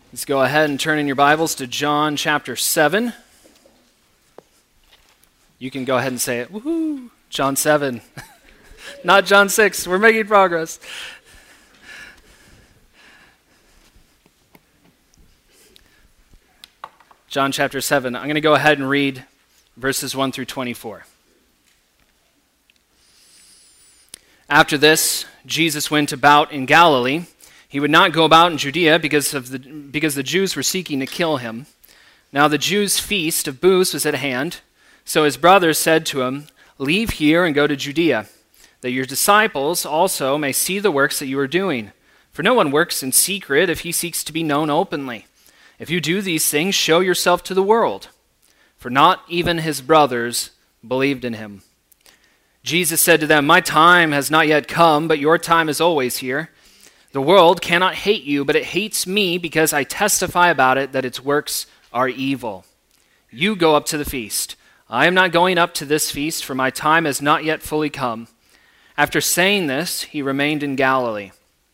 Let's go ahead and turn in your Bibles to John chapter 7. You can go ahead and say it. Woohoo! John 7. Not John 6. We're making progress. John chapter 7. I'm going to go ahead and read verses 1 through 24. After this, Jesus went about in Galilee. He would not go about in Judea because the Jews were seeking to kill him. Now the Jews' feast of booths was at hand. So his brothers said to him, "Leave here and go to Judea, that your disciples also may see the works that you are doing. For no one works in secret if he seeks to be known openly. If you do these things, show yourself to the world." For not even his brothers believed in him. Jesus said to them, "My time has not yet come, but your time is always here. The world cannot hate you, but it hates me because I testify about it that its works are evil. You go up to the feast. I am not going up to this feast, for my time has not yet fully come." After saying this, he remained in Galilee.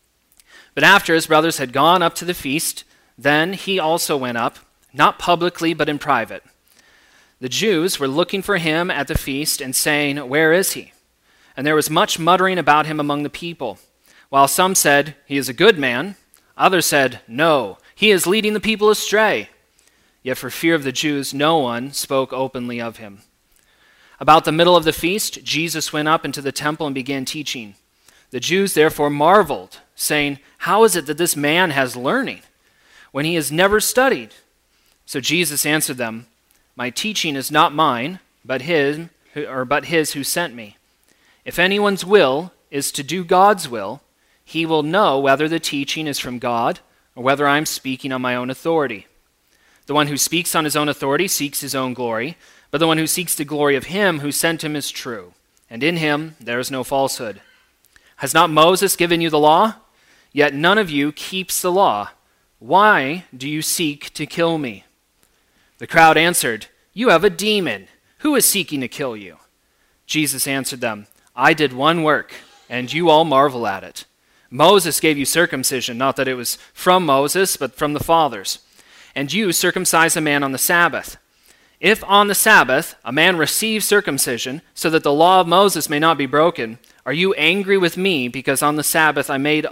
But after his brothers had gone up to the feast, then he also went up, not publicly but in private. The Jews were looking for him at the feast and saying, "Where is he?" And there was much muttering about him among the people. While some said, "He is a good man," others said, "No, he is leading the people astray." Yet for fear of the Jews, no one spoke openly of him. About the middle of the feast, Jesus went up into the temple and began teaching. The Jews therefore marveled, saying, "How is it that this man has learning, when he has never studied?" So Jesus answered them, "My teaching is not mine, but his who sent me. If anyone's will is to do God's will, he will know whether the teaching is from God or whether I'm speaking on my own authority. The one who speaks on his own authority seeks his own glory, but the one who seeks the glory of him who sent him is true, and in him there is no falsehood. Has not Moses given you the law? Yet none of you keeps the law. Why do you seek to kill me?" The crowd answered, "You have a demon. Who is seeking to kill you?" Jesus answered them, "I did one work, and you all marvel at it. Moses gave you circumcision, not that it was from Moses, but from the fathers. And you circumcise a man on the Sabbath. If on the Sabbath a man receives circumcision, so that the law of Moses may not be broken, are you angry with me because on the Sabbath I made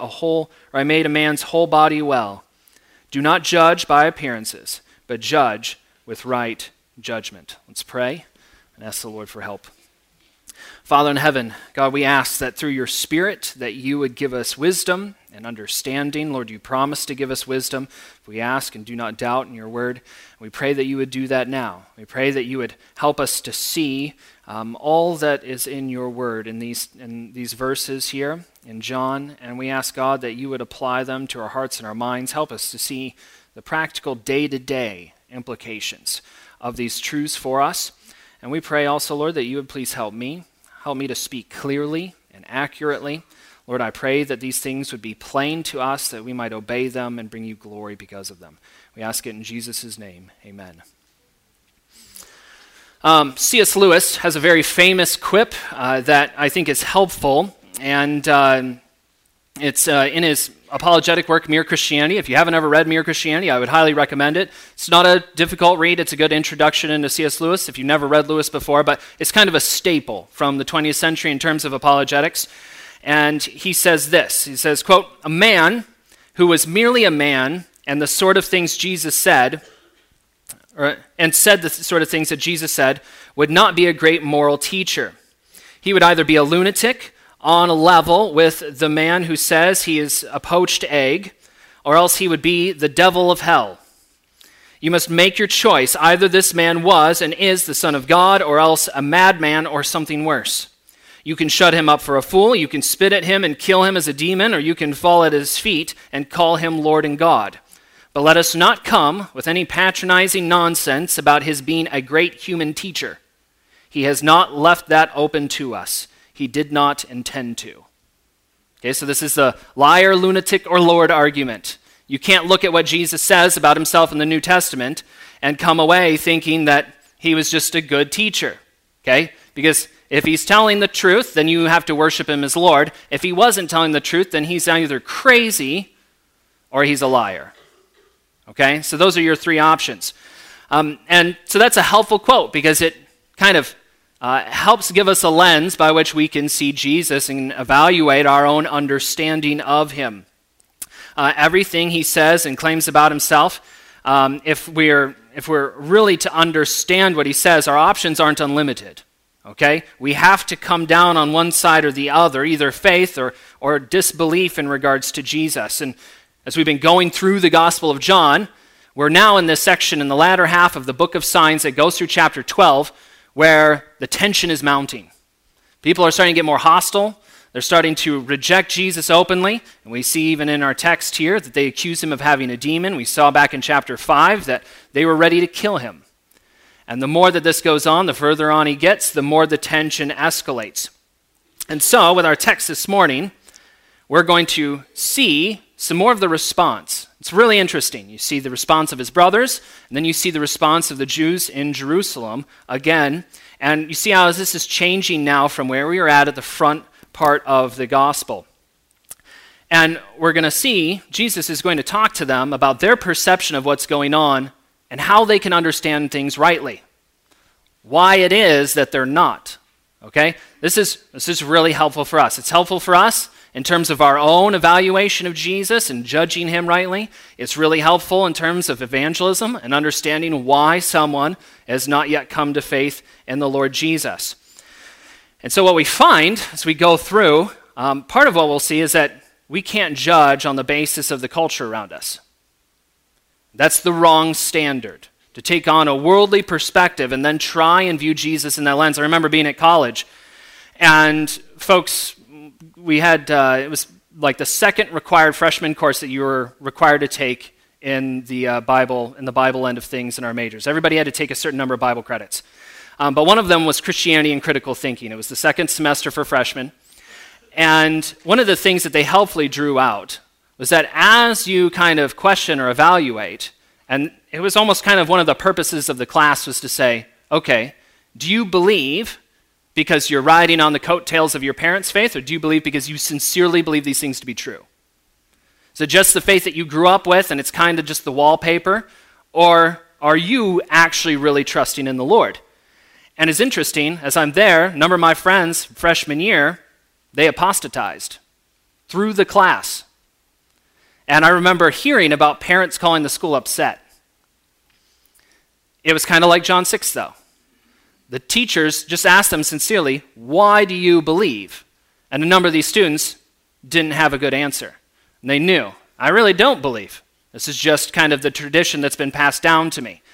a man's whole body well? Do not judge by appearances, but judge with right judgment." Let's pray and ask the Lord for help. Father in heaven, God, we ask that through your Spirit that you would give us wisdom and understanding. Lord, you promised to give us wisdom. We ask and do not doubt in your word. We pray that you would do that now. We pray that you would help us to see all that is in your word in these verses here in John. And we ask, God, that you would apply them to our hearts and our minds. Help us to see the practical day-to-day implications of these truths for us. And we pray also, Lord, that you would please help me. Help me to speak clearly and accurately. Lord, I pray that these things would be plain to us, that we might obey them and bring you glory because of them. We ask it in Jesus' name. Amen. C.S. Lewis has a very famous quip that I think is helpful, and it's in his apologetic work, Mere Christianity. If you haven't ever read Mere Christianity, I would highly recommend it. It's not a difficult read. It's a good introduction into C.S. Lewis if you've never read Lewis before, but it's kind of a staple from the 20th century in terms of apologetics. And he says this, he says, quote, "A man who was merely a man and the sort of things Jesus said, and said the sort of things that Jesus said, would not be a great moral teacher. He would either be a lunatic on a level with the man who says he is a poached egg, or else he would be the devil of hell. You must make your choice. Either this man was and is the Son of God, or else a madman or something worse. You can shut him up for a fool, you can spit at him and kill him as a demon, or you can fall at his feet and call him Lord and God. But let us not come with any patronizing nonsense about his being a great human teacher. He has not left that open to us. He did not intend to." Okay, so this is the liar, lunatic, or Lord argument. You can't look at what Jesus says about himself in the New Testament and come away thinking that he was just a good teacher. Okay? Because if he's telling the truth, then you have to worship him as Lord. If he wasn't telling the truth, then he's either crazy or he's a liar. Okay, so those are your three options. And so that's a helpful quote because it kind of helps give us a lens by which we can see Jesus and evaluate our own understanding of him. Everything he says and claims about himself, if we're really to understand what he says, our options aren't unlimited. Okay? We have to come down on one side or the other, either faith or disbelief in regards to Jesus. And as we've been going through the Gospel of John, we're now in this section in the latter half of the book of signs that goes through chapter 12, where the tension is mounting. People are starting to get more hostile. They're starting to reject Jesus openly. And we see even in our text here that they accuse him of having a demon. We saw back in chapter 5 that they were ready to kill him. And the more that this goes on, the further on he gets, the more the tension escalates. And so, with our text this morning, we're going to see some more of the response. It's really interesting. You see the response of his brothers, and then you see the response of the Jews in Jerusalem again. And you see how this is changing now from where we were at the front part of the gospel. And we're going to see Jesus is going to talk to them about their perception of what's going on and how they can understand things rightly. Why it is that they're not. Okay? This is really helpful for us. It's helpful for us in terms of our own evaluation of Jesus and judging him rightly. It's really helpful in terms of evangelism and understanding why someone has not yet come to faith in the Lord Jesus. And so what we find as we go through, part of what we'll see is that we can't judge on the basis of the culture around us. That's the wrong standard, to take on a worldly perspective and then try and view Jesus in that lens. I remember being at college, and folks, we had, it was like the second required freshman course that you were required to take in the Bible end of things in our majors. Everybody had to take a certain number of Bible credits. But one of them was Christianity and Critical Thinking. It was the second semester for freshmen. And one of the things that they helpfully drew out was that as you kind of question or evaluate, and it was almost kind of one of the purposes of the class was to say, okay, do you believe because you're riding on the coattails of your parents' faith, or do you believe because you sincerely believe these things to be true? Is it just the faith that you grew up with and it's kind of just the wallpaper? Or are you actually really trusting in the Lord? And it's interesting, as I'm there, a number of my friends, freshman year, they apostatized through the class. And I remember hearing about parents calling the school upset. It was kind of like John 6, though. The teachers just asked them sincerely, why do you believe? And a number of these students didn't have a good answer. And they knew, I really don't believe. This is just kind of the tradition that's been passed down to me.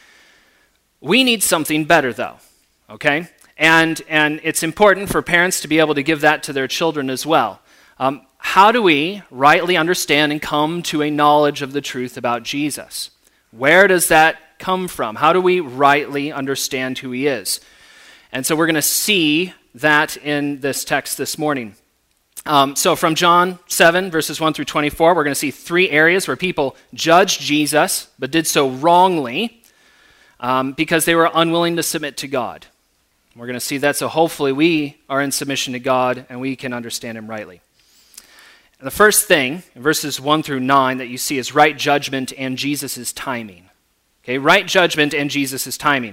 We need something better, though, okay? And it's important for parents to be able to give that to their children as well. How do we rightly understand and come to a knowledge of the truth about Jesus? Where does that come from? How do we rightly understand who he is? And so we're going to see that in this text this morning. So from John 7, verses 1 through 24, we're going to see three areas where people judged Jesus, but did so wrongly because they were unwilling to submit to God. We're going to see that, so hopefully we are in submission to God and we can understand him rightly. And the first thing, in verses 1 through 9, that you see is right judgment and Jesus' timing. Okay, right judgment and Jesus' timing.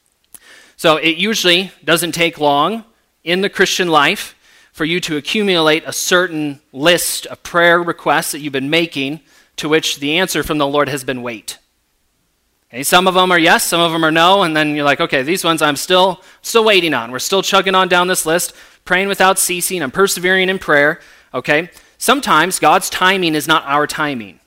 So it usually doesn't take long in the Christian life for you to accumulate a certain list of prayer requests that you've been making to which the answer from the Lord has been wait. Okay, some of them are yes, some of them are no, and then you're like, okay, these ones I'm still waiting on. We're still chugging on down this list, praying without ceasing, I'm persevering in prayer, okay? Sometimes God's timing is not our timing.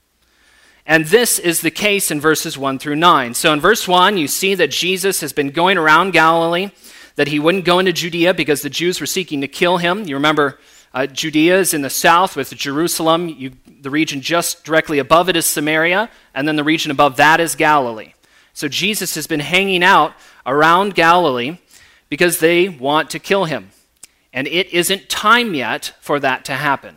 And this is the case in verses 1 through 9. So in verse 1, you see that Jesus has been going around Galilee, that he wouldn't go into Judea because the Jews were seeking to kill him. You remember Judea is in the south with Jerusalem. The region just directly above it is Samaria, and then the region above that is Galilee. So Jesus has been hanging out around Galilee because they want to kill him. And it isn't time yet for that to happen.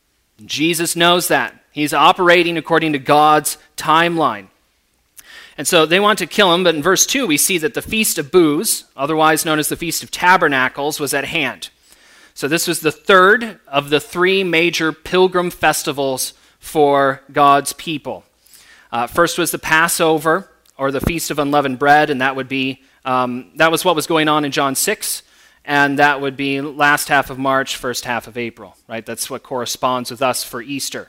Jesus knows that. He's operating according to God's timeline. And so they want to kill him, but in verse 2 we see that the Feast of Booths, otherwise known as the Feast of Tabernacles, was at hand. So this was the third of the three major pilgrim festivals for God's people. First was the Passover, or the Feast of Unleavened Bread, and that would be that was what was going on in John 6, and that would be last half of March, first half of April, right? That's what corresponds with us for Easter.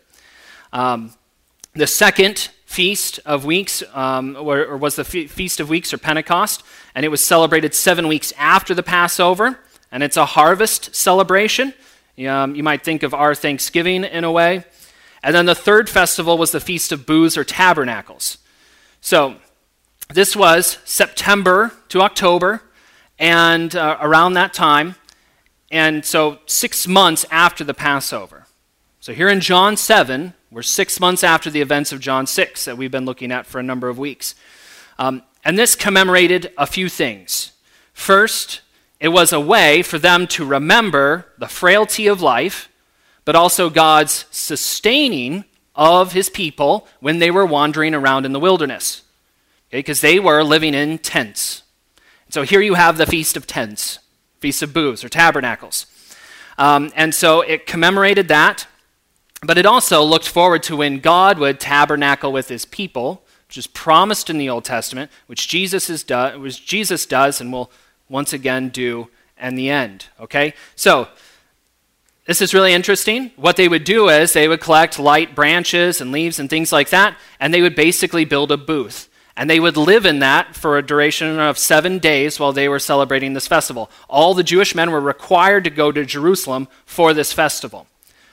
The second Feast of Weeks was the Feast of Weeks, or Pentecost, and it was celebrated 7 weeks after the Passover, and it's a harvest celebration. You might think of our Thanksgiving in a way. And then the third festival was the Feast of Booths, or Tabernacles. So this was September to October, and around that time, and so 6 months after the Passover. So here in John 7, we're 6 months after the events of John 6 that we've been looking at for a number of weeks. And this commemorated a few things. First, it was a way for them to remember the frailty of life, but also God's sustaining of his people when they were wandering around in the wilderness. Because they were living in tents. So here you have the Feast of Tents, Feast of Booths, or Tabernacles. And so it commemorated that, but it also looked forward to when God would tabernacle with his people, which is promised in the Old Testament, which Jesus does and will once again do in the end. Okay? So this is really interesting. What they would do is they would collect light branches and leaves and things like that, and they would basically build a booth. And they would live in that for a duration of 7 days while they were celebrating this festival. All the Jewish men were required to go to Jerusalem for this festival.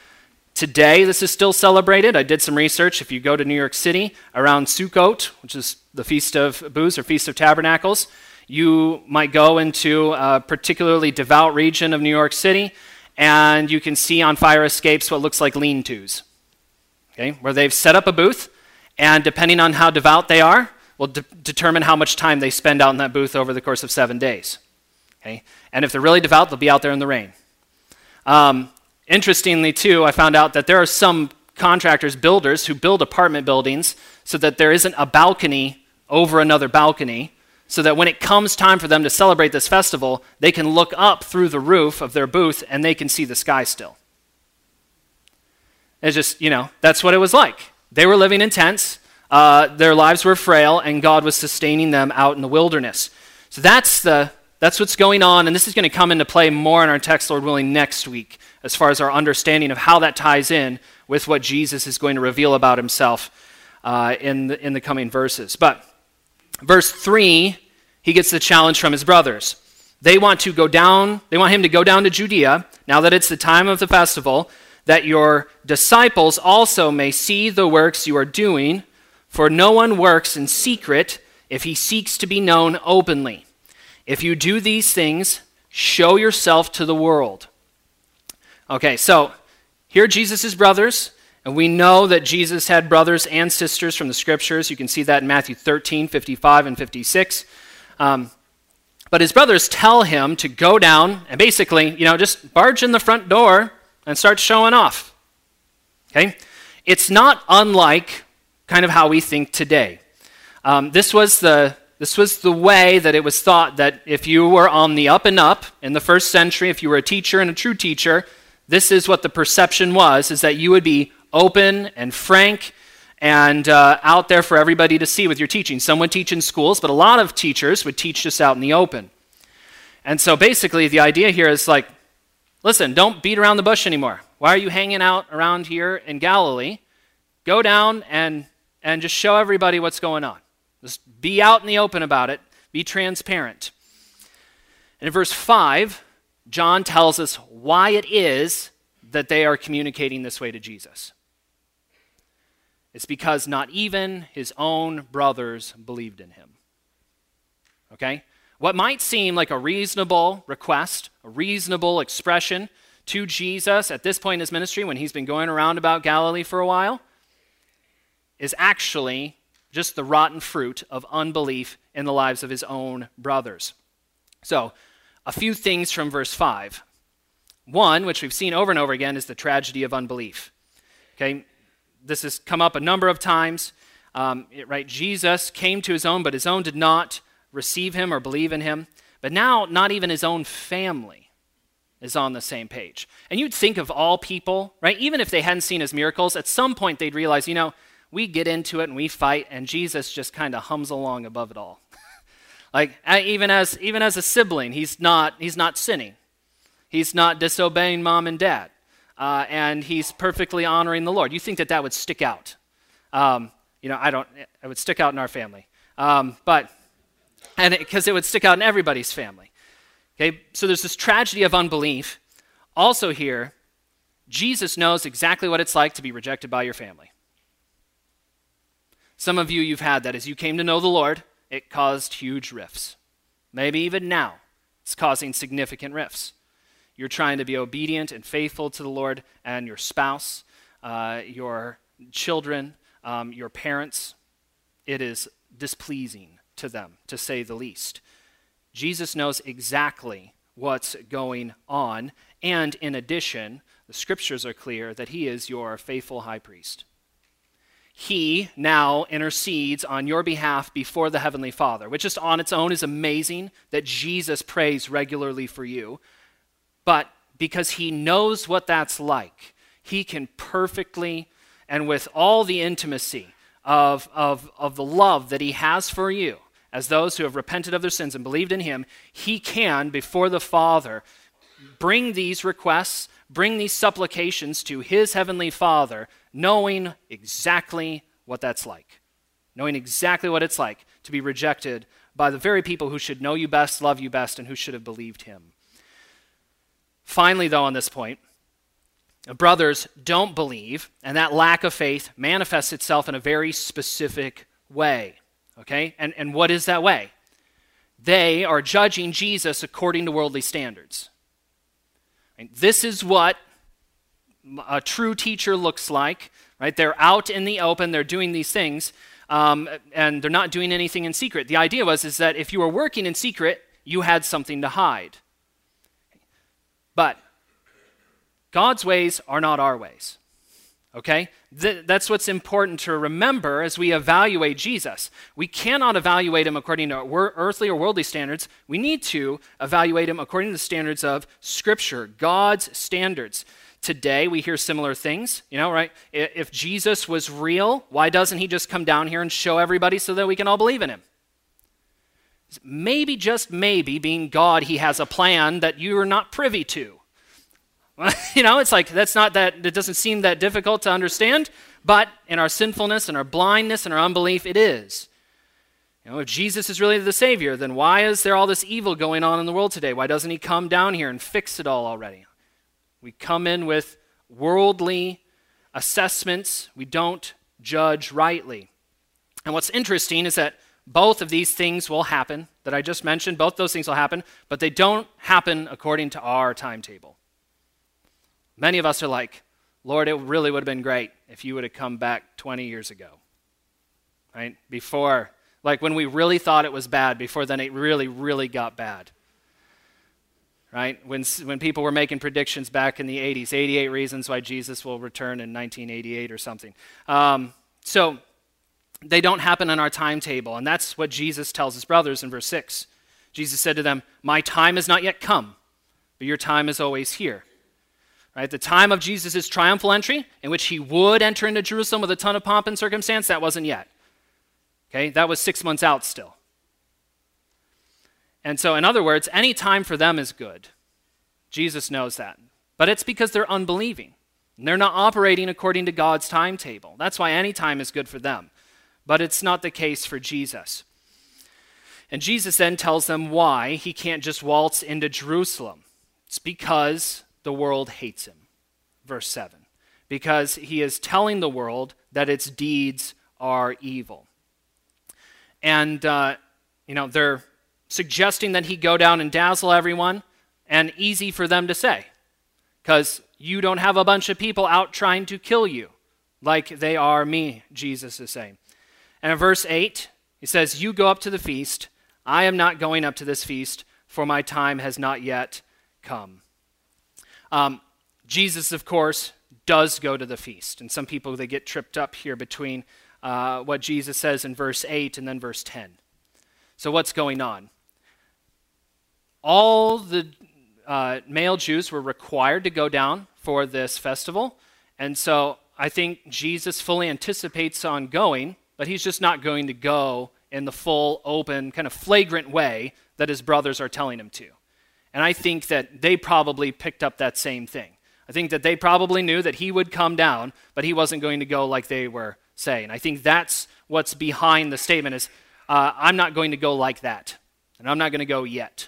Today, this is still celebrated. I did some research. If you go to New York City, around Sukkot, which is the Feast of Booths or Feast of Tabernacles, you might go into a particularly devout region of New York City, and you can see on fire escapes what looks like lean-tos, okay, where they've set up a booth, and depending on how devout they are, will determine how much time they spend out in that booth over the course of 7 days. Okay? And if they're really devout, they'll be out there in the rain. Interestingly, too, I found out that there are some contractors, builders, who build apartment buildings so that there isn't a balcony over another balcony, so that when it comes time for them to celebrate this festival, they can look up through the roof of their booth and they can see the sky still. It's just, that's what it was like. They were living in tents. Their lives were frail, and God was sustaining them out in the wilderness. So that's what's going on, and this is going to come into play more in our text, Lord willing, next week, as far as our understanding of how that ties in with what Jesus is going to reveal about himself in the coming verses. But verse 3, he gets the challenge from his brothers. They want him to go down to Judea, now that it's the time of the festival, that your disciples also may see the works you are doing. For no one works in secret if he seeks to be known openly. If you do these things, show yourself to the world. Okay, so here are Jesus' brothers, and we know that Jesus had brothers and sisters from the scriptures. You can see that in Matthew 13, 55, and 56. But his brothers tell him to go down and basically, just barge in the front door and start showing off. Okay? It's not unlike kind of how we think today. This was the way that it was thought that if you were on the up and up in the first century, if you were a teacher and a true teacher, this is what the perception was, is that you would be open and frank and out there for everybody to see with your teaching. Some would teach in schools, but a lot of teachers would teach just out in the open. And so basically the idea here is like, listen, don't beat around the bush anymore. Why are you hanging out around here in Galilee? Go down and just show everybody what's going on. Just be out in the open about it. Be transparent. And in verse 5, John tells us why it is that they are communicating this way to Jesus. It's because not even his own brothers believed in him. Okay? What might seem like a reasonable request, a reasonable expression to Jesus at this point in his ministry when he's been going around about Galilee for a while, is actually just the rotten fruit of unbelief in the lives of his own brothers. So, a few things from verse 5. One, which we've seen over and over again, is the tragedy of unbelief. Okay, this has come up a number of times. Right, Jesus came to his own, but his own did not receive him or believe in him. But now, not even his own family is on the same page. And you'd think of all people, right, even if they hadn't seen his miracles, at some point they'd realize, we get into it and we fight, and Jesus just kind of hums along above it all. Like even as a sibling, he's not sinning. He's not disobeying mom and dad, and he's perfectly honoring the Lord. You think that would stick out? It would stick out in our family, because it would stick out in everybody's family. Okay, so there's this tragedy of unbelief. Also here, Jesus knows exactly what it's like to be rejected by your family. Some of you've had that as you came to know the Lord. It caused huge rifts. Maybe even now, it's causing significant rifts. You're trying to be obedient and faithful to the Lord and your spouse, your children, your parents. It is displeasing to them, to say the least. Jesus knows exactly what's going on, and in addition, the scriptures are clear that he is your faithful high priest. He now intercedes on your behalf before the Heavenly Father, which just on its own is amazing that Jesus prays regularly for you. But because he knows what that's like, he can perfectly, and with all the intimacy of the love that he has for you, as those who have repented of their sins and believed in him, he can, before the Father, bring these requests, bring these supplications to his Heavenly Father, knowing exactly what that's like. Knowing exactly what it's like to be rejected by the very people who should know you best, love you best, and who should have believed him. Finally, though, on this point, brothers don't believe, and that lack of faith manifests itself in a very specific way. Okay? And what is that way? They are judging Jesus according to worldly standards. And this is what a true teacher looks like, right? They're out in the open, they're doing these things, and they're not doing anything in secret. The idea is that if you were working in secret, you had something to hide. But God's ways are not our ways, okay? That's what's important to remember as we evaluate Jesus. We cannot evaluate him according to earthly or worldly standards. We need to evaluate him according to the standards of Scripture, God's standards. Today, we hear similar things, right? If Jesus was real, why doesn't he just come down here and show everybody so that we can all believe in him? Maybe, just maybe, being God, he has a plan that you are not privy to. It's like it doesn't seem that difficult to understand, but in our sinfulness and our blindness and our unbelief, it is. If Jesus is really the Savior, then why is there all this evil going on in the world today? Why doesn't he come down here and fix it all already? We come in with worldly assessments. We don't judge rightly. And what's interesting is that both of these things will happen that I just mentioned. Both those things will happen, but they don't happen according to our timetable. Many of us are like, Lord, it really would have been great if you would have come back 20 years ago, right? Before, like when we really thought it was bad, before then it really, really got bad, right? When people were making predictions back in the 80s, 88 reasons why Jesus will return in 1988 or something. So they don't happen on our timetable, and that's what Jesus tells his brothers in verse 6. Jesus said to them, my time has not yet come, but your time is always here. Right, the time of Jesus' triumphal entry, in which he would enter into Jerusalem with a ton of pomp and circumstance, that wasn't yet. Okay, that was 6 months out still. And so, in other words, any time for them is good. Jesus knows that. But it's because they're unbelieving. And they're not operating according to God's timetable. That's why any time is good for them. But it's not the case for Jesus. And Jesus then tells them why he can't just waltz into Jerusalem. It's because the world hates him. Verse 7. Because he is telling the world that its deeds are evil. And, they're suggesting that he go down and dazzle everyone, and easy for them to say. Because you don't have a bunch of people out trying to kill you like they are me, Jesus is saying. And in verse 8, he says, you go up to the feast. I am not going up to this feast, for my time has not yet come. Jesus, of course, does go to the feast. And some people, they get tripped up here between what Jesus says in verse 8 and then verse 10. So what's going on? All the male Jews were required to go down for this festival. And so I think Jesus fully anticipates on going, but he's just not going to go in the full, open, kind of flagrant way that his brothers are telling him to. And I think that they probably picked up that same thing. I think that they probably knew that he would come down, but he wasn't going to go like they were saying. I think that's what's behind the statement is, I'm not going to go like that, and I'm not going to go yet.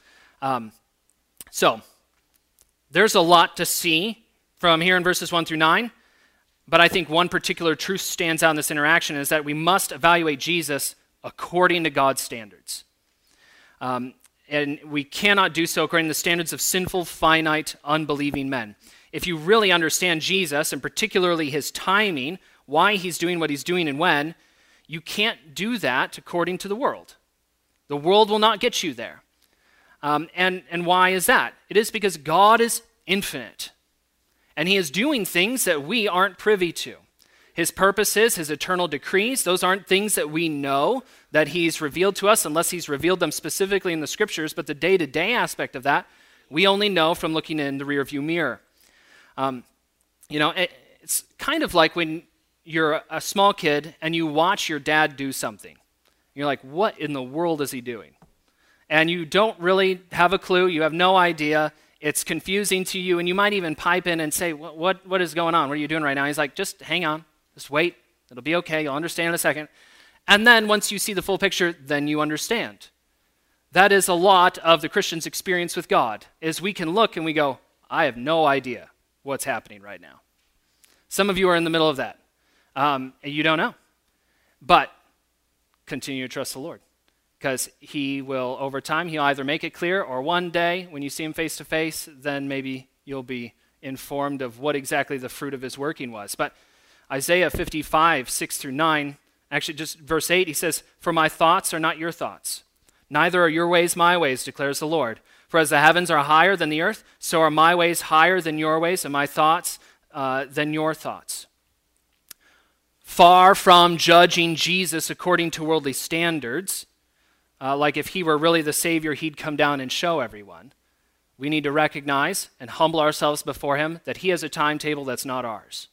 So there's a lot to see from here in verses 1 through 9, but I think one particular truth stands out in this interaction is that we must evaluate Jesus according to God's standards. And we cannot do so according to the standards of sinful, finite, unbelieving men. If you really understand Jesus, and particularly his timing, why he's doing what he's doing and when, you can't do that according to the world. The world will not get you there. And why is that? It is because God is infinite, and he is doing things that we aren't privy to. His purposes, his eternal decrees, those aren't things that we know that he's revealed to us unless he's revealed them specifically in the scriptures, but the day-to-day aspect of that, we only know from looking in the rearview mirror. It's kind of like when you're a small kid and you watch your dad do something. You're like, what in the world is he doing? And you don't really have a clue. You have no idea. It's confusing to you, and you might even pipe in and say, what is going on? What are you doing right now? He's like, just hang on. Just wait. It'll be okay. You'll understand in a second. And then once you see the full picture, then you understand. That is a lot of the Christian's experience with God, is we can look and we go, I have no idea what's happening right now. Some of you are in the middle of that. And you don't know. But continue to trust the Lord, because he will, over time, he'll either make it clear, or one day when you see him face to face, then maybe you'll be informed of what exactly the fruit of his working was. But Isaiah 55, 6 through 9, actually just verse 8, he says, "For my thoughts are not your thoughts, neither are your ways my ways, declares the Lord. For as the heavens are higher than the earth, so are my ways higher than your ways, and my thoughts than your thoughts." Far from judging Jesus according to worldly standards, like if he were really the Savior, he'd come down and show everyone. We need to recognize and humble ourselves before him that he has a timetable that's not ours.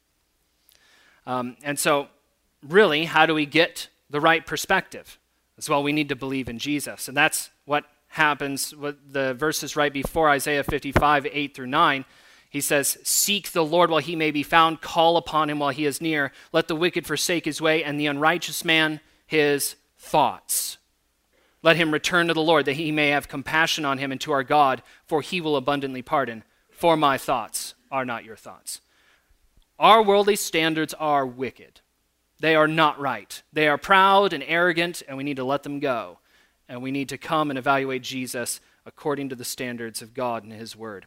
And so, really, how do we get the right perspective? As well, we need to believe in Jesus. And that's what happens with the verses right before Isaiah 55, 8 through 9. He says, "Seek the Lord while he may be found, call upon him while he is near. Let the wicked forsake his way, and the unrighteous man his thoughts. Let him return to the Lord, that he may have compassion on him, and to our God, for he will abundantly pardon. For my thoughts are not your thoughts." Our worldly standards are wicked. They are not right. They are proud and arrogant, and we need to let them go. And we need to come and evaluate Jesus according to the standards of God and his word.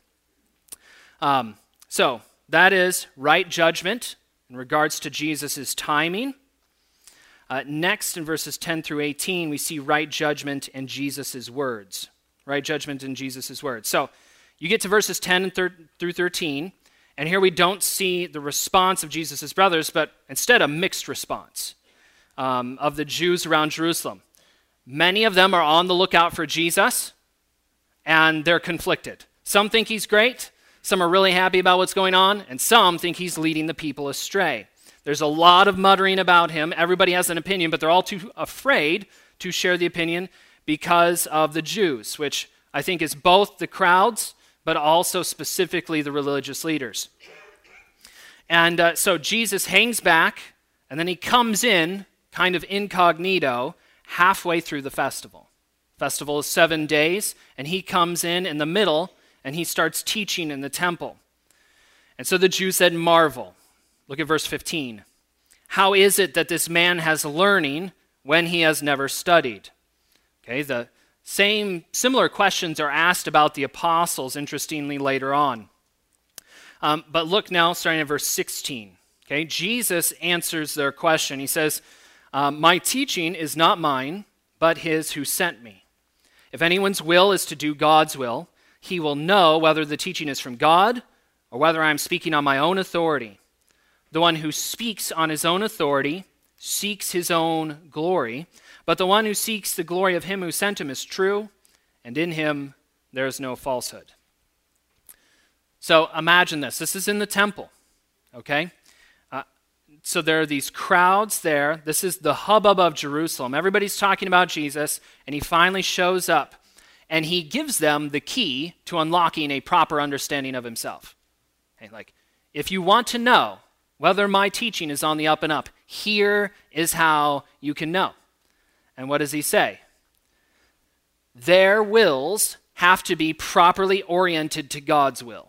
So that is right judgment in regards to Jesus' timing. Next, in verses 10 through 18, we see right judgment in Jesus' words. Right judgment in Jesus' words. So you get to verses 10 through 13, and here we don't see the response of Jesus' brothers, but instead a mixed response of the Jews around Jerusalem. Many of them are on the lookout for Jesus, and they're conflicted. Some think he's great, some are really happy about what's going on, and some think he's leading the people astray. There's a lot of muttering about him. Everybody has an opinion, but they're all too afraid to share the opinion because of the Jews, which I think is both the crowds, but also specifically the religious leaders. And so Jesus hangs back, and then he comes in, kind of incognito, halfway through the festival. The festival is 7 days, and he comes in the middle, and he starts teaching in the temple. And so the Jews said, "Marvel." Look at verse 15. "How is it that this man has learning when he has never studied?" Okay, the similar questions are asked about the apostles, interestingly, later on. But look now, starting at verse 16. Okay, Jesus answers their question. He says, "My teaching is not mine, but his who sent me. If anyone's will is to do God's will, he will know whether the teaching is from God or whether I am speaking on my own authority. The one who speaks on his own authority seeks his own glory, but the one who seeks the glory of him who sent him is true, and in him there is no falsehood." So imagine this. This is in the temple, okay? so there are these crowds there. This is the hubbub of Jerusalem. Everybody's talking about Jesus, and he finally shows up, and he gives them the key to unlocking a proper understanding of himself. Okay, like, if you want to know whether my teaching is on the up and up, here is how you can know. And what does he say? Their wills have to be properly oriented to God's will.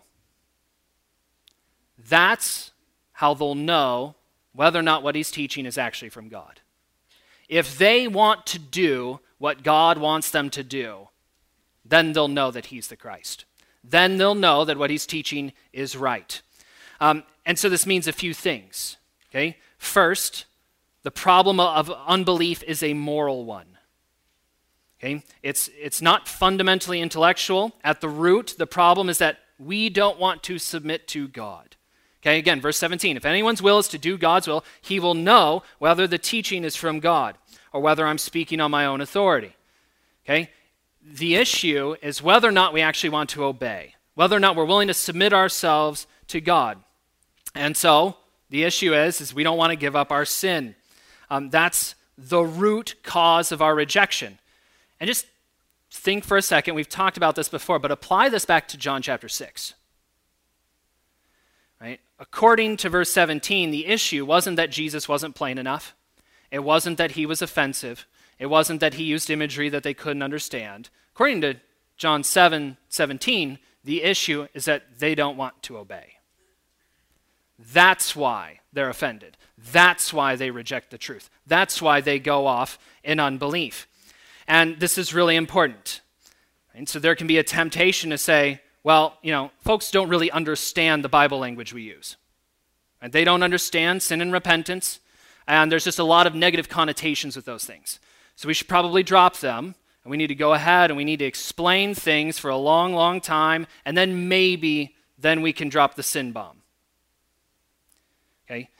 That's how they'll know whether or not what he's teaching is actually from God. If they want to do what God wants them to do, then they'll know that he's the Christ. Then they'll know that what he's teaching is right. And so this means a few things. Okay? First, the problem of unbelief is a moral one. Okay? It's not fundamentally intellectual. At the root, the problem is that we don't want to submit to God. Okay, again, verse 17, if anyone's will is to do God's will, he will know whether the teaching is from God or whether I'm speaking on my own authority. Okay? The issue is whether or not we actually want to obey, whether or not we're willing to submit ourselves to God. And so the issue is we don't want to give up our sin. That's the root cause of our rejection. And just think for a second, we've talked about this before, but apply this back to John chapter 6. Right? According to verse 17, the issue wasn't that Jesus wasn't plain enough. It wasn't that he was offensive. It wasn't that he used imagery that they couldn't understand. According to John 7:17, the issue is that they don't want to obey. That's why they're offended. That's why they reject the truth. That's why they go off in unbelief. And this is really important. And so there can be a temptation to say, well, folks don't really understand the Bible language we use. And they don't understand sin and repentance, and there's just a lot of negative connotations with those things. So we should probably drop them, and we need to go ahead and we need to explain things for a long, long time, and then maybe then we can drop the sin bomb. Okay?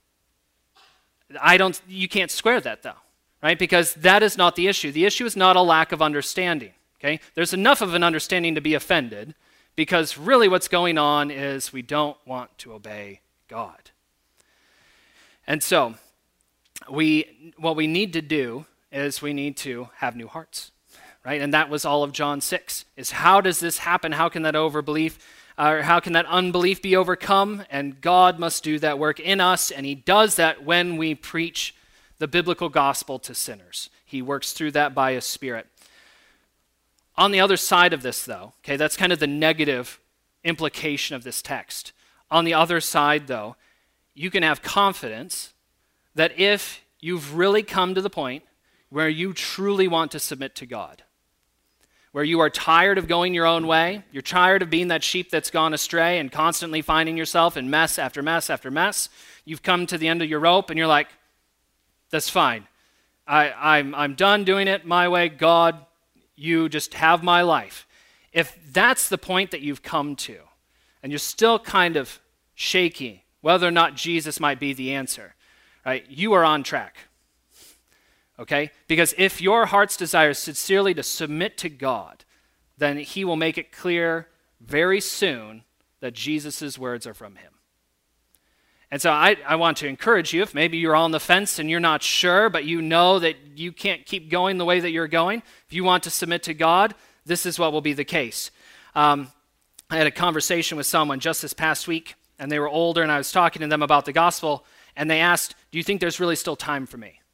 You can't square that though, right? Because that is not the issue. The issue is not a lack of understanding. Okay? There's enough of an understanding to be offended, because really what's going on is we don't want to obey God. And so what we need to do is we need to have new hearts, right? And that was all of John 6, is how does this happen? How can that how can that unbelief be overcome? And God must do that work in us, and he does that when we preach the biblical gospel to sinners. He works through that by his Spirit. On the other side of this, though, okay, that's kind of the negative implication of this text. On the other side, though, you can have confidence that if you've really come to the point where you truly want to submit to God, where you are tired of going your own way, you're tired of being that sheep that's gone astray and constantly finding yourself in mess after mess after mess, you've come to the end of your rope and you're like, that's fine. I'm done doing it my way. God, you just have my life. If that's the point that you've come to, and you're still kind of shaky whether or not Jesus might be the answer, right? You are on track. Okay? Because if your heart's desire is sincerely to submit to God, then he will make it clear very soon that Jesus' words are from him. And so I want to encourage you, if maybe you're on the fence and you're not sure, but you know that you can't keep going the way that you're going, if you want to submit to God, this is what will be the case. I had a conversation with someone just this past week, and they were older, and I was talking to them about the gospel, and they asked, do you think there's really still time for me?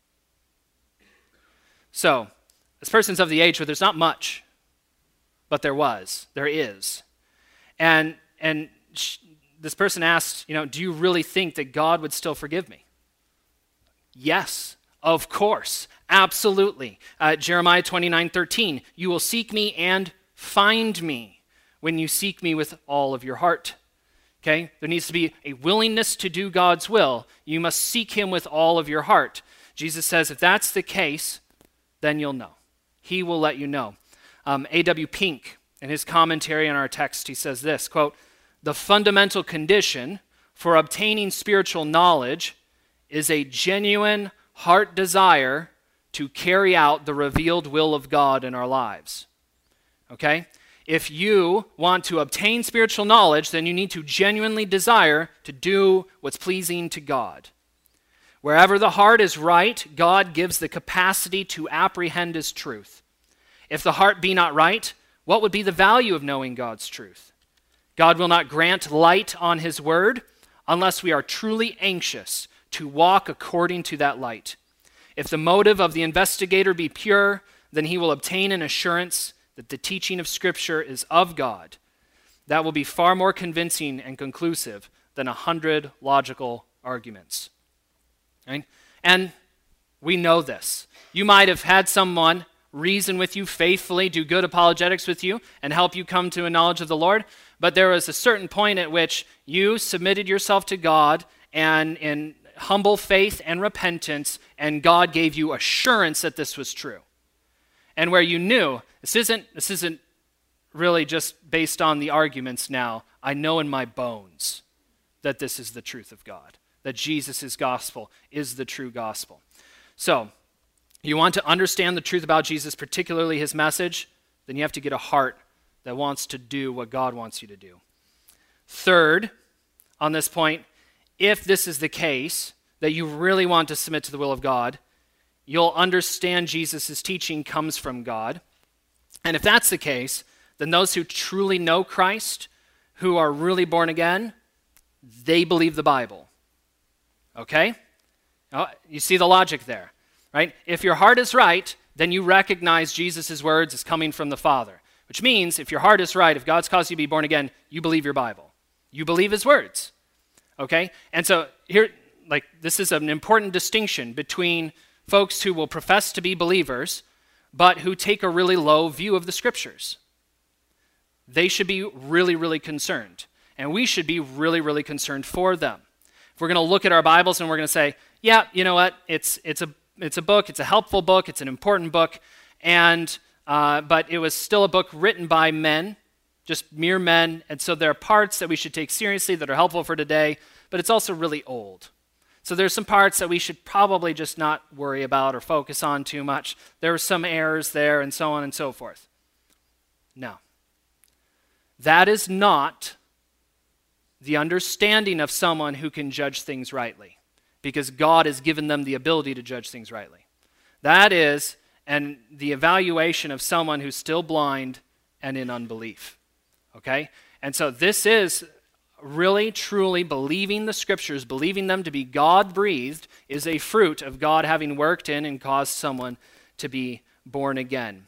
So, this person's of the age where there's not much, but there is. And this person asked, do you really think that God would still forgive me? Yes, of course, absolutely. Jeremiah 29:13, you will seek me and find me when you seek me with all of your heart. Okay? There needs to be a willingness to do God's will. You must seek him with all of your heart. Jesus says if that's the case, then you'll know. He will let you know. A.W. Pink, in his commentary on our text, he says this, quote, the fundamental condition for obtaining spiritual knowledge is a genuine heart desire to carry out the revealed will of God in our lives. Okay? If you want to obtain spiritual knowledge, then you need to genuinely desire to do what's pleasing to God. Wherever the heart is right, God gives the capacity to apprehend his truth. If the heart be not right, what would be the value of knowing God's truth? God will not grant light on his word unless we are truly anxious to walk according to that light. If the motive of the investigator be pure, then he will obtain an assurance that the teaching of Scripture is of God. That will be far more convincing and conclusive than 100 logical arguments. Right? And we know this. You might have had someone reason with you faithfully, do good apologetics with you, and help you come to a knowledge of the Lord, but there was a certain point at which you submitted yourself to God and in humble faith and repentance, and God gave you assurance that this was true. And where you knew, this isn't really just based on the arguments now. I know in my bones that this is the truth of God, that Jesus' gospel is the true gospel. So, you want to understand the truth about Jesus, particularly his message, then you have to get a heart that wants to do what God wants you to do. Third, on this point, if this is the case, that you really want to submit to the will of God, you'll understand Jesus' teaching comes from God. And if that's the case, then those who truly know Christ, who are really born again, they believe the Bible. Okay? Oh, you see the logic there, right? If your heart is right, then you recognize Jesus' words as coming from the Father. Which means, if your heart is right, if God's caused you to be born again, you believe your Bible. You believe his words. Okay? And so here, this is an important distinction between folks who will profess to be believers, but who take a really low view of the Scriptures. They should be really, really concerned. And we should be really, really concerned for them. If we're going to look at our Bibles and we're going to say, yeah, you know what, it's a book, it's a helpful book, it's an important book, and but it was still a book written by men, just mere men, and so there are parts that we should take seriously that are helpful for today, but it's also really old. So there's some parts that we should probably just not worry about or focus on too much. There are some errors there and so on and so forth. No. That is not the understanding of someone who can judge things rightly, because God has given them the ability to judge things rightly. That is the evaluation of someone who's still blind and in unbelief. Okay? And so this is really, truly believing the Scriptures, believing them to be God-breathed, is a fruit of God having worked in and caused someone to be born again.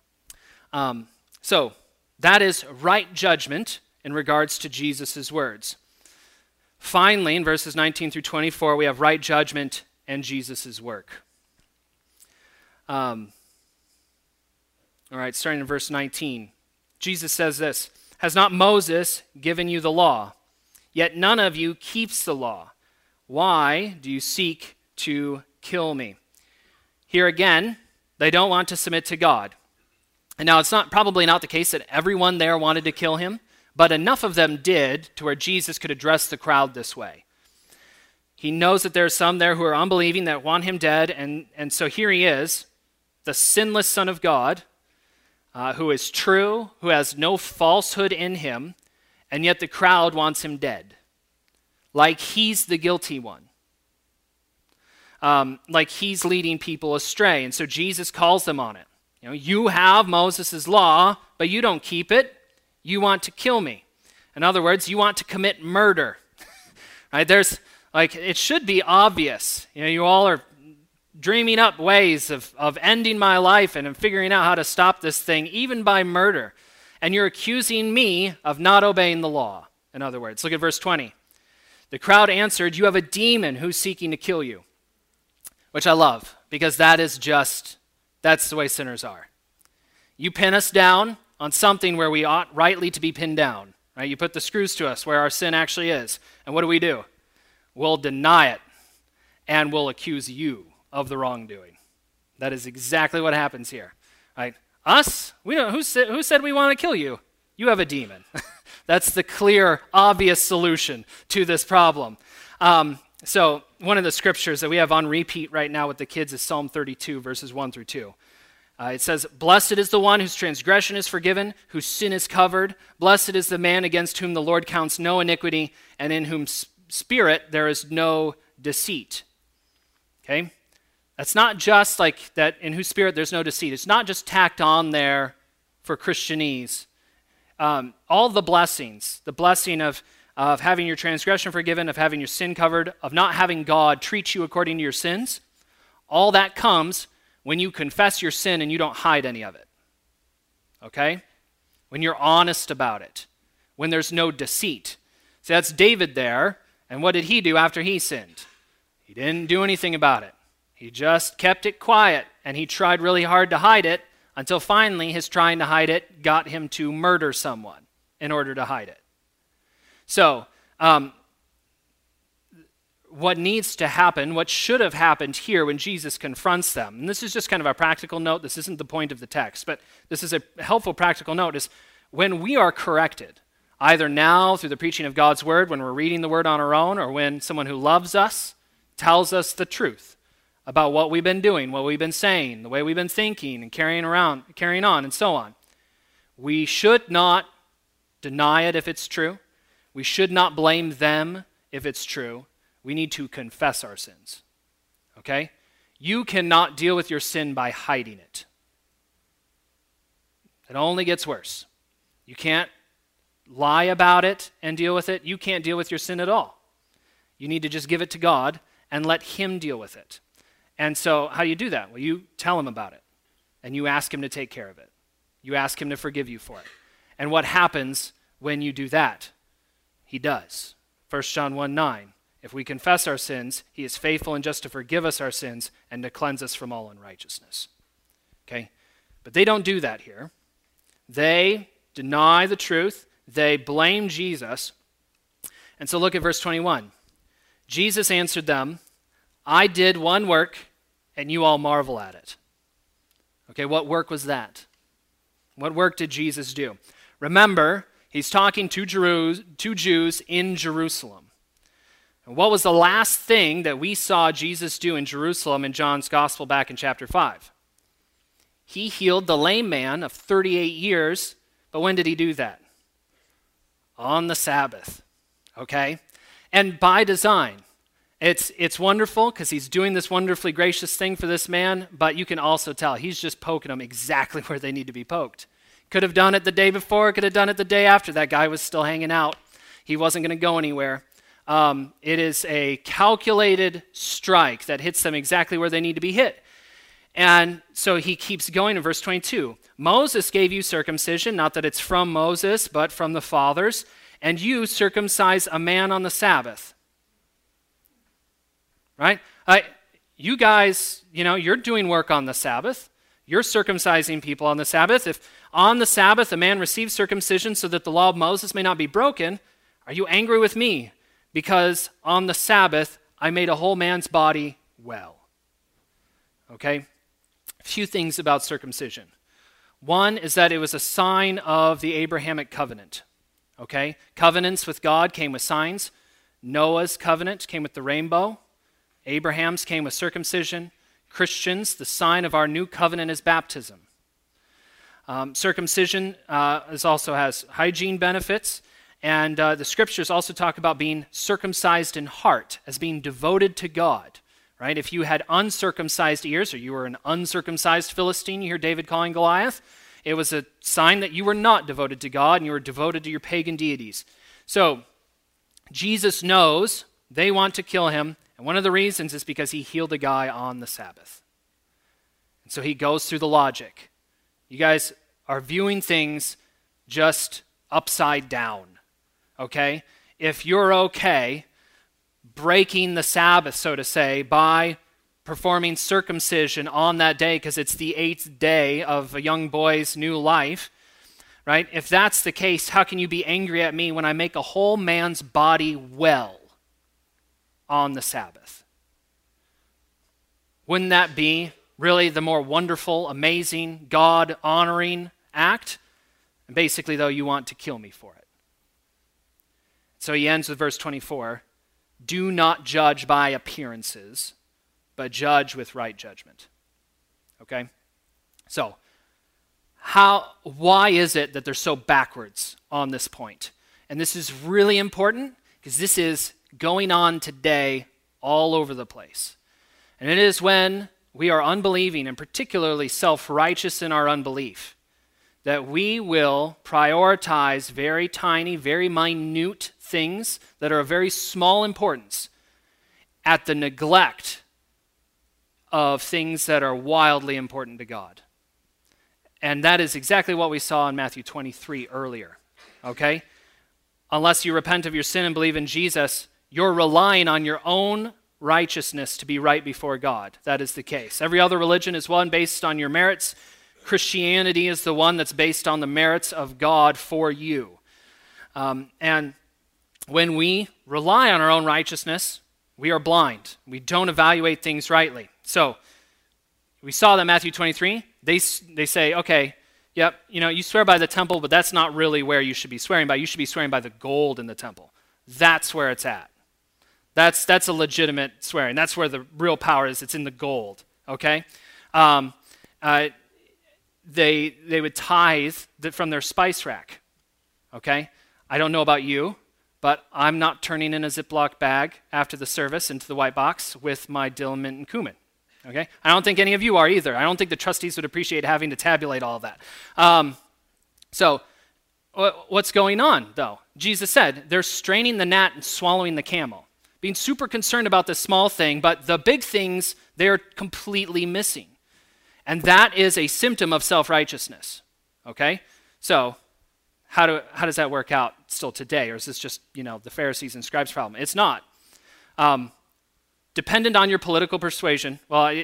So that is right judgment in regards to Jesus' words. Finally, in verses 19 through 24, we have right judgment and Jesus' work. All right, starting in verse 19. Jesus says this, "Has not Moses given you the law? Yet none of you keeps the law. Why do you seek to kill me?" Here again, they don't want to submit to God. And now it's probably not the case that everyone there wanted to kill him, but enough of them did to where Jesus could address the crowd this way. He knows that there are some there who are unbelieving that want him dead, and so here he is, the sinless Son of God, who is true, who has no falsehood in him, and yet the crowd wants him dead, like he's the guilty one, like he's leading people astray. And so Jesus calls them on it. You have Moses' law, but you don't keep it. You want to kill me. In other words, you want to commit murder. Right? It should be obvious. You all are dreaming up ways of ending my life and figuring out how to stop this thing, even by murder. And you're accusing me of not obeying the law. In other words, look at verse 20. The crowd answered, "You have a demon who's seeking to kill you." Which I love, because that's the way sinners are. You pin us down on something where we ought rightly to be pinned down. Right? You put the screws to us where our sin actually is. And what do? We'll deny it, and we'll accuse you of the wrongdoing. That is exactly what happens here. Right? Us? We don't. Who said we want to kill you? You have a demon. That's the clear, obvious solution to this problem. So one of the scriptures that we have on repeat right now with the kids is Psalm 32, verses 1 through 2. It says, "Blessed is the one whose transgression is forgiven, whose sin is covered. Blessed is the man against whom the Lord counts no iniquity, and in whom spirit there is no deceit." Okay? That's not just like that in whose spirit there's no deceit. It's not just tacked on there for Christianese. All the blessings, the blessing of having your transgression forgiven, of having your sin covered, of not having God treat you according to your sins, all that comes when you confess your sin and you don't hide any of it. Okay? When you're honest about it. When there's no deceit. So that's David there, and what did he do after he sinned? He didn't do anything about it. He just kept it quiet, and he tried really hard to hide it until finally his trying to hide it got him to murder someone in order to hide it. So, what needs to happen, what should have happened here when Jesus confronts them, and this is just kind of a practical note, this isn't the point of the text, but this is a helpful practical note, is when we are corrected, either now through the preaching of God's word, when we're reading the word on our own, or when someone who loves us tells us the truth about what we've been doing, what we've been saying, the way we've been thinking and carrying on, and so on. We should not deny it if it's true. We should not blame them if it's true. We need to confess our sins. Okay? You cannot deal with your sin by hiding it. It only gets worse. You can't lie about it and deal with it. You can't deal with your sin at all. You need to just give it to God and let Him deal with it. And so how do you do that? Well, you tell Him about it, and you ask Him to take care of it. You ask Him to forgive you for it. And what happens when you do that? He does. 1 John 1:9, if we confess our sins, He is faithful and just to forgive us our sins and to cleanse us from all unrighteousness. Okay? But they don't do that here. They deny the truth. They blame Jesus. And so look at verse 21. Jesus answered them, I did one work, and you all marvel at it. Okay, what work was that? What work did Jesus do? Remember, he's talking to Jews in Jerusalem. And what was the last thing that we saw Jesus do in Jerusalem in John's Gospel back in chapter 5? He healed the lame man of 38 years, but when did he do that? On the Sabbath, okay? And by design. It's wonderful because he's doing this wonderfully gracious thing for this man, but you can also tell he's just poking them exactly where they need to be poked. Could have done it the day before, could have done it the day after. That guy was still hanging out. He wasn't going to go anywhere. It is a calculated strike that hits them exactly where they need to be hit. And so he keeps going in verse 22. Moses gave you circumcision, not that it's from Moses, but from the fathers, and you circumcise a man on the Sabbath. Right? You guys, you're doing work on the Sabbath. You're circumcising people on the Sabbath. If on the Sabbath a man receives circumcision so that the law of Moses may not be broken, are you angry with me? Because on the Sabbath I made a whole man's body well. Okay? A few things about circumcision. One is that it was a sign of the Abrahamic covenant. Okay? Covenants with God came with signs. Noah's covenant came with the rainbow. Abraham's came with circumcision. Christians, the sign of our new covenant is baptism. Circumcision also has hygiene benefits, and the scriptures also talk about being circumcised in heart, as being devoted to God. Right? If you had uncircumcised ears, or you were an uncircumcised Philistine, you hear David calling Goliath, it was a sign that you were not devoted to God and you were devoted to your pagan deities. So, Jesus knows they want to kill him, and one of the reasons is because he healed a guy on the Sabbath. And so he goes through the logic. You guys are viewing things just upside down, okay? If you're okay breaking the Sabbath, so to say, by performing circumcision on that day because it's the 8th day of a young boy's new life, right? If that's the case, how can you be angry at me when I make a whole man's body well on the Sabbath? Wouldn't that be really the more wonderful, amazing, God-honoring act? And basically, though, you want to kill me for it. So he ends with verse 24. Do not judge by appearances, but judge with right judgment. Okay? So, why is it that they're so backwards on this point? And this is really important because this is going on today all over the place. And it is when we are unbelieving and particularly self-righteous in our unbelief that we will prioritize very tiny, very minute things that are of very small importance at the neglect of things that are wildly important to God. And that is exactly what we saw in Matthew 23 earlier, okay? Unless you repent of your sin and believe in Jesus, you're relying on your own righteousness to be right before God. That is the case. Every other religion is one based on your merits. Christianity is the one that's based on the merits of God for you. And when we rely on our own righteousness, we are blind. We don't evaluate things rightly. So we saw that Matthew 23, they say, okay, yep, you swear by the temple, but that's not really where you should be swearing by. You should be swearing by the gold in the temple. That's where it's at. That's a legitimate swearing. That's where the real power is. It's in the gold, okay? They would tithe from their spice rack, okay? I don't know about you, but I'm not turning in a Ziploc bag after the service into the white box with my dill, mint, and cumin, okay? I don't think any of you are either. I don't think the trustees would appreciate having to tabulate all of that. So what's going on, though? Jesus said they're straining the gnat and swallowing the camel, being super concerned about this small thing, but the big things they're completely missing. And that is a symptom of self-righteousness, okay? So how does that work out still today? Or is this just, the Pharisees and scribes problem? It's not. Dependent on your political persuasion,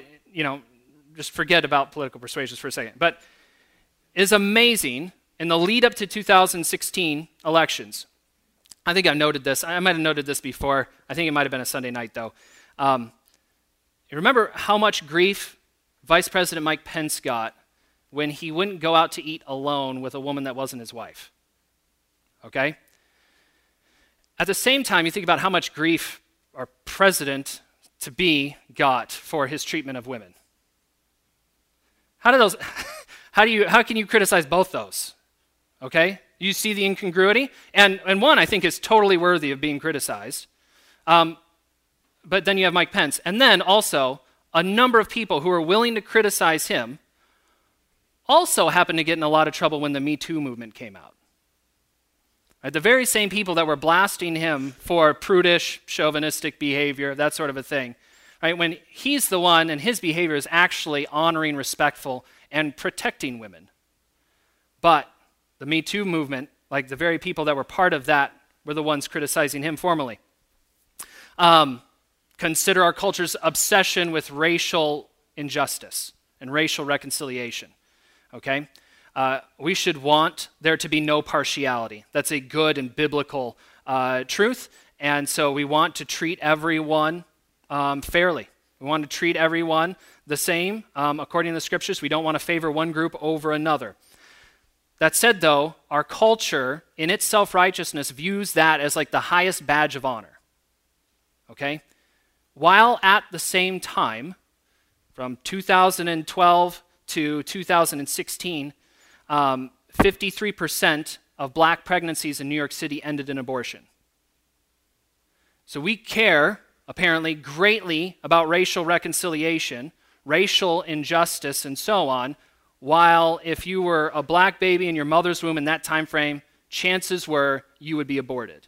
just forget about political persuasions for a second. But it's amazing, in the lead up to 2016 elections, I think I noted this. I might have noted this before. I think it might have been a Sunday night, though. You remember how much grief Vice President Mike Pence got when he wouldn't go out to eat alone with a woman that wasn't his wife? Okay? At the same time, you think about how much grief our president-to-be got for his treatment of women. How can you criticize both those? Okay? You see the incongruity? And one, I think, is totally worthy of being criticized. But then you have Mike Pence. And then also, a number of people who are willing to criticize him also happened to get in a lot of trouble when the Me Too movement came out. Right? The very same people that were blasting him for prudish, chauvinistic behavior, that sort of a thing, right? When he's the one and his behavior is actually honoring, respectful, and protecting women. But the Me Too movement, like the very people that were part of that, were the ones criticizing him formally. Consider our culture's obsession with racial injustice and racial reconciliation, okay? We should want there to be no partiality. That's a good and biblical truth, and so we want to treat everyone fairly. We want to treat everyone the same according to the scriptures. We don't want to favor one group over another. That said, though, our culture, in its self-righteousness, views that as like the highest badge of honor, okay? While at the same time, from 2012 to 2016, 53% of black pregnancies in New York City ended in abortion. So we care, apparently, greatly about racial reconciliation, racial injustice, and so on, while if you were a black baby in your mother's womb in that time frame, chances were you would be aborted.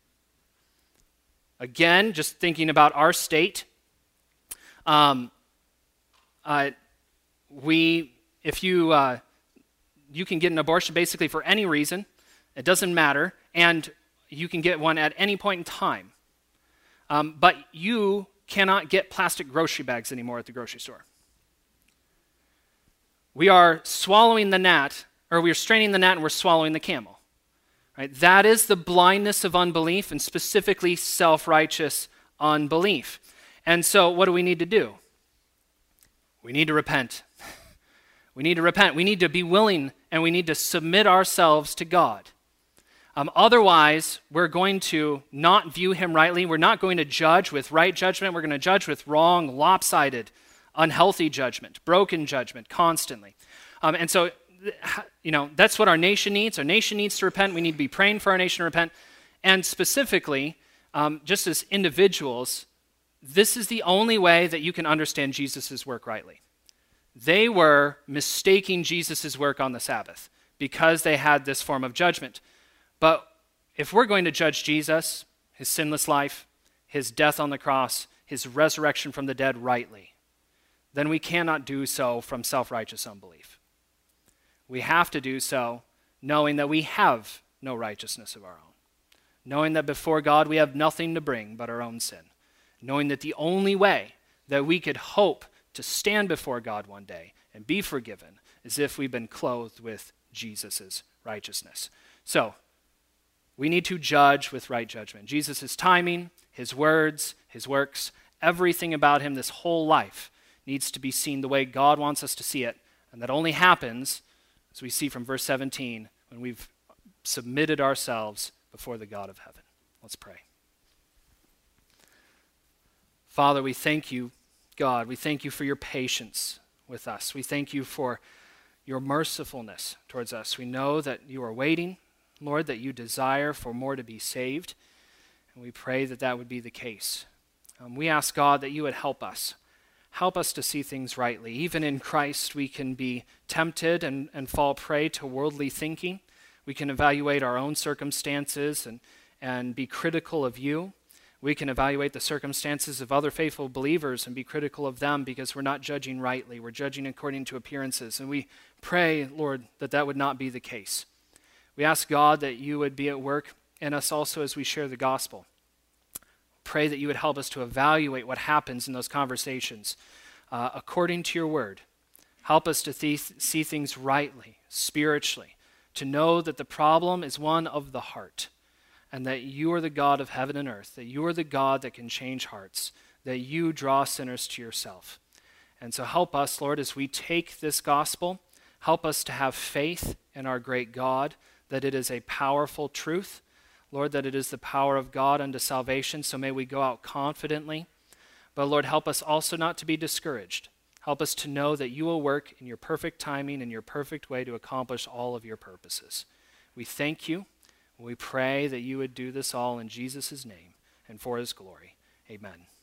Again, just thinking about our state, you can get an abortion basically for any reason. It doesn't matter, and you can get one at any point in time. But you cannot get plastic grocery bags anymore at the grocery store. We are swallowing the gnat, or we are straining the gnat and we're swallowing the camel. Right? That is the blindness of unbelief, and specifically self-righteous unbelief. And so what do we need to do? We need to repent. We need to repent. We need to be willing, and we need to submit ourselves to God. Otherwise, we're going to not view him rightly. We're not going to judge with right judgment. We're going to judge with wrong, lopsided, unhealthy judgment, broken judgment constantly. And so, that's what our nation needs. Our nation needs to repent. We need to be praying for our nation to repent. And specifically, just as individuals, this is the only way that you can understand Jesus' work rightly. They were mistaking Jesus' work on the Sabbath because they had this form of judgment. But if we're going to judge Jesus, his sinless life, his death on the cross, his resurrection from the dead rightly, then we cannot do so from self-righteous unbelief. We have to do so knowing that we have no righteousness of our own, knowing that before God we have nothing to bring but our own sin, knowing that the only way that we could hope to stand before God one day and be forgiven is if we've been clothed with Jesus' righteousness. So, we need to judge with right judgment. Jesus' timing, his words, his works, everything about him, this whole life needs to be seen the way God wants us to see it. And that only happens, as we see from verse 17, when we've submitted ourselves before the God of heaven. Let's pray. Father, we thank you, God. We thank you for your patience with us. We thank you for your mercifulness towards us. We know that you are waiting, Lord, that you desire for more to be saved. And we pray that that would be the case. We ask, God, that you would help us. Help us to see things rightly. Even in Christ, we can be tempted and fall prey to worldly thinking. We can evaluate our own circumstances and be critical of you. We can evaluate the circumstances of other faithful believers and be critical of them because we're not judging rightly. We're judging according to appearances. And we pray, Lord, that that would not be the case. We ask, God, that you would be at work in us also as we share the gospel. Pray that you would help us to evaluate what happens in those conversations according to your word. Help us to see things rightly, spiritually, to know that the problem is one of the heart, and that you are the God of heaven and earth, that you are the God that can change hearts, that you draw sinners to yourself. And so help us, Lord, as we take this gospel, help us to have faith in our great God, that it is a powerful truth, Lord, that it is the power of God unto salvation, so may we go out confidently. But Lord, help us also not to be discouraged. Help us to know that you will work in your perfect timing and your perfect way to accomplish all of your purposes. We thank you. We pray that you would do this all in Jesus' name and for his glory. Amen.